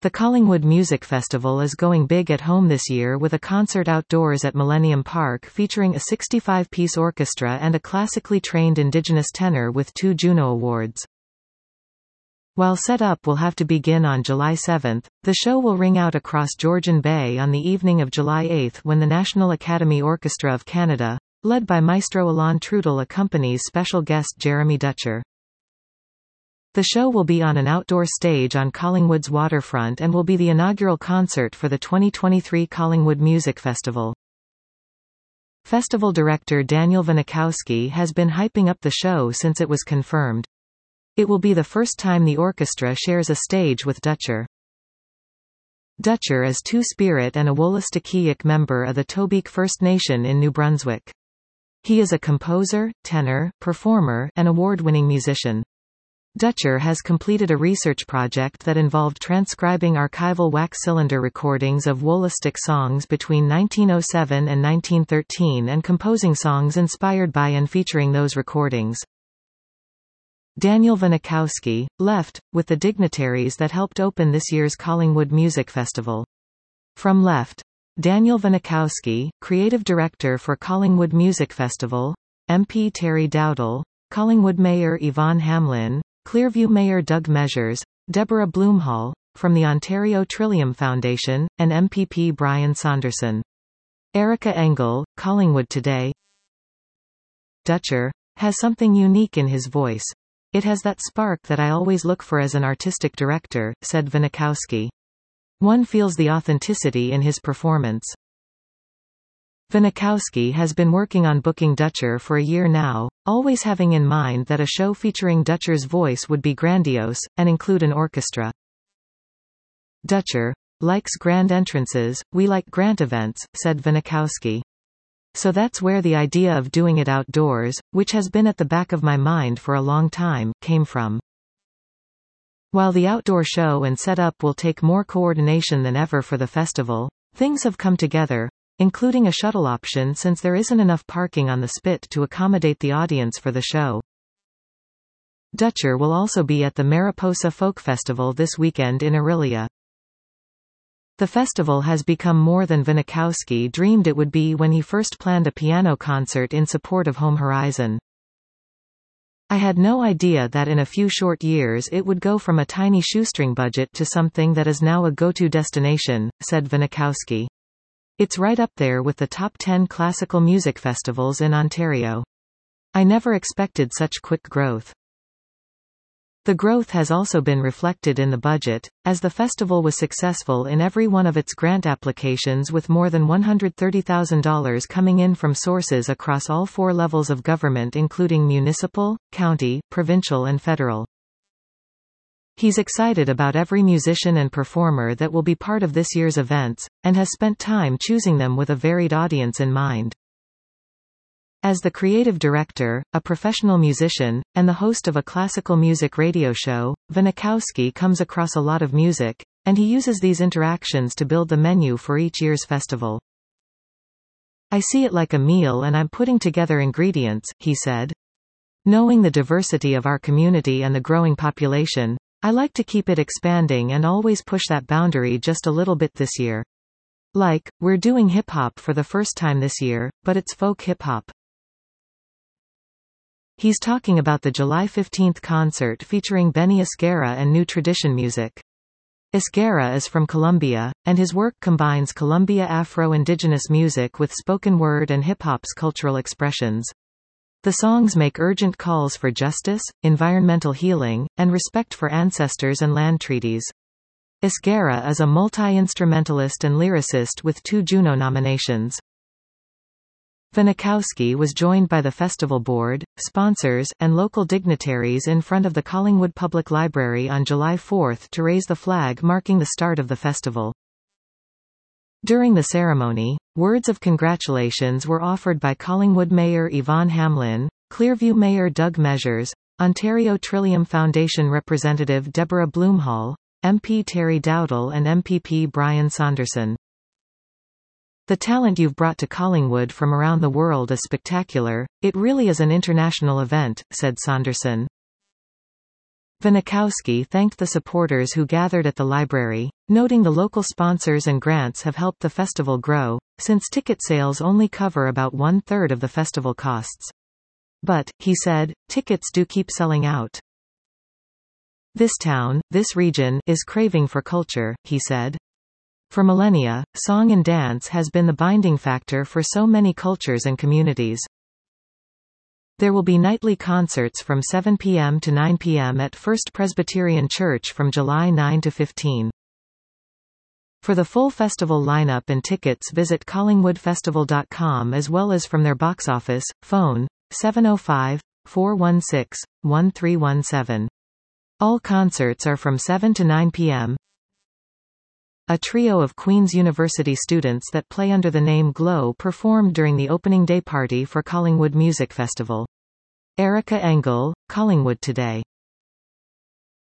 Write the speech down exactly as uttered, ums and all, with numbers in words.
The Collingwood Music Festival is going big at home this year with a concert outdoors at Millennium Park featuring a sixty-five piece orchestra and a classically trained Indigenous tenor with two Juno Awards. While set-up will have to begin on July seventh, the show will ring out across Georgian Bay on the evening of July eighth when the National Academy Orchestra of Canada, led by Maestro Alain Trudel, accompanies special guest Jeremy Dutcher. The show will be on an outdoor stage on Collingwood's waterfront and will be the inaugural concert for the twenty twenty-three Collingwood Music Festival. Festival director Daniel Vinikowski has been hyping up the show since it was confirmed. It will be the first time the orchestra shares a stage with Dutcher. Dutcher is Two-Spirit and a Wolastoqiyik member of the Tobique First Nation in New Brunswick. He is a composer, tenor, performer, and award-winning musician. Dutcher has completed a research project that involved transcribing archival wax cylinder recordings of Wollastic songs between nineteen oh seven and nineteen thirteen and composing songs inspired by and featuring those recordings. Daniel Vinikowski, left, with the dignitaries that helped open this year's Collingwood Music Festival. From left. Daniel Vinikowski, Creative Director for Collingwood Music Festival, M P Terry Dowdall, Collingwood Mayor Yvonne Hamlin, Clearview Mayor Doug Measures, Deborah Bloomhall, from the Ontario Trillium Foundation, and M P P Brian Saunderson. Erica Engel, Collingwood Today. Dutcher has something unique in his voice. It has that spark that I always look for as an artistic director, said Vinikowski. One feels the authenticity in his performance. Vinikowski has been working on booking Dutcher for a year now, always having in mind that a show featuring Dutcher's voice would be grandiose, and include an orchestra. Dutcher likes grand entrances, we like grand events, said Vinikowski. So that's where the idea of doing it outdoors, which has been at the back of my mind for a long time, came from. While the outdoor show and setup will take more coordination than ever for the festival, things have come together, including a shuttle option since there isn't enough parking on the Spit to accommodate the audience for the show. Dutcher will also be at the Mariposa Folk Festival this weekend in Orillia. The festival has become more than Vinikowski dreamed it would be when he first planned a piano concert in support of Home Horizon. I had no idea that in a few short years it would go from a tiny shoestring budget to something that is now a go-to destination, said Vinikowski. It's right up there with the top ten classical music festivals in Ontario. I never expected such quick growth. The growth has also been reflected in the budget, as the festival was successful in every one of its grant applications with more than one hundred thirty thousand dollars coming in from sources across all four levels of government including municipal, county, provincial and federal. He's excited about every musician and performer that will be part of this year's events, and has spent time choosing them with a varied audience in mind. As the creative director, a professional musician, and the host of a classical music radio show, Vinikowski comes across a lot of music, and he uses these interactions to build the menu for each year's festival. I see it like a meal and I'm putting together ingredients, he said. Knowing the diversity of our community and the growing population, I like to keep it expanding and always push that boundary just a little bit this year. Like, we're doing hip-hop for the first time this year, but it's folk hip-hop. He's talking about the July fifteenth concert featuring Benny Esguerra and New Tradition Music. Esguerra is from Colombia, and his work combines Colombia Afro-Indigenous music with spoken word and hip-hop's cultural expressions. The songs make urgent calls for justice, environmental healing, and respect for ancestors and land treaties. Esguerra is a multi-instrumentalist and lyricist with two Juno nominations. Vinikowski was joined by the festival board, sponsors, and local dignitaries in front of the Collingwood Public Library on July fourth to raise the flag marking the start of the festival. During the ceremony, words of congratulations were offered by Collingwood Mayor Yvonne Hamlin, Clearview Mayor Doug Measures, Ontario Trillium Foundation Representative Deborah Bloomhall, M P Terry Dowdall and M P P Brian Saunderson. The talent you've brought to Collingwood from around the world is spectacular, it really is an international event, said Saunderson. Vinikowski thanked the supporters who gathered at the library, noting the local sponsors and grants have helped the festival grow, since ticket sales only cover about one-third of the festival costs. But, he said, tickets do keep selling out. This town, this region, is craving for culture, he said. For millennia, song and dance has been the binding factor for so many cultures and communities. There will be nightly concerts from seven p m to nine p m at First Presbyterian Church from July ninth to fifteenth. For the full festival lineup and tickets visit collingwood festival dot com as well as from their box office, phone, seven oh five, four one six, one three one seven. All concerts are from seven to nine p m A trio of Queen's University students that play under the name Glow performed during the opening day party for Collingwood Music Festival. Erica Engel, Collingwood Today.